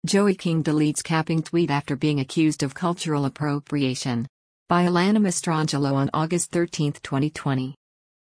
Joey King deletes capping tweet after being accused of cultural appropriation. By Alana Mastrangelo on August 13, 2020.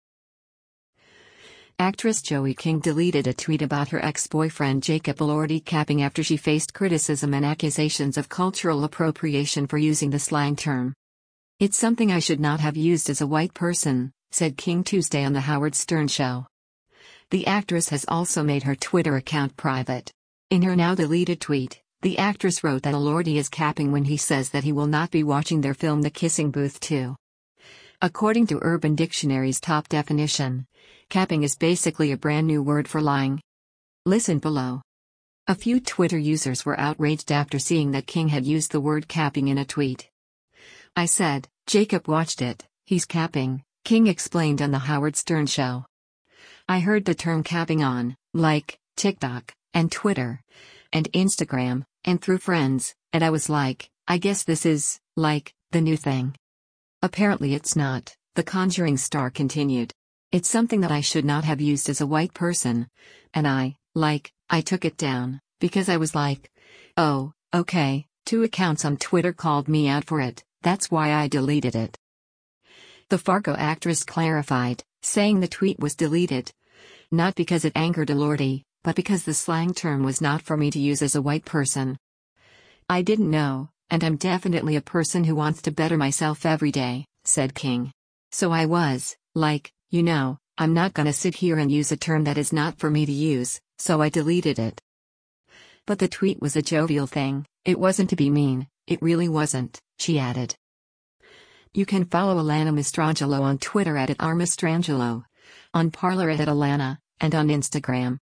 Actress Joey King deleted a tweet about her ex-boyfriend Jacob Elordi capping after she faced criticism and accusations of cultural appropriation for using the slang term. "It's something I should not have used as a white person," said King Tuesday on The Howard Stern Show. The actress has also made her Twitter account private. In her now deleted tweet, the actress wrote that Elordi is capping when he says that he will not be watching their film The Kissing Booth 2. According to Urban Dictionary's top definition, capping is basically a brand new word for lying. Listen below. A few Twitter users were outraged after seeing that King had used the word capping in a tweet. "I said, Jacob watched it, he's capping," King explained on The Howard Stern Show. "I heard the term capping on, like, TikTok, and Twitter, and Instagram, and through friends, and I was like, I guess this is, like, the new thing. Apparently it's not," the Conjuring star continued. "It's something that I should not have used as a white person. And I took it down, because I was like, oh, okay." 2 accounts on Twitter called me out for it, that's why I deleted it. The Fargo actress clarified, saying the tweet was deleted not because it angered Elordi, but because the slang term was not for me to use as a white person. "I didn't know, and I'm definitely a person who wants to better myself every day," said King. "So I was, like, I'm not gonna sit here and use a term that is not for me to use, so I deleted it." But the tweet was a jovial thing, it wasn't to be mean, it really wasn't, she added. You can follow Alana Mastrangelo on Twitter @RMastrangelo, on Parler @Alana, and on Instagram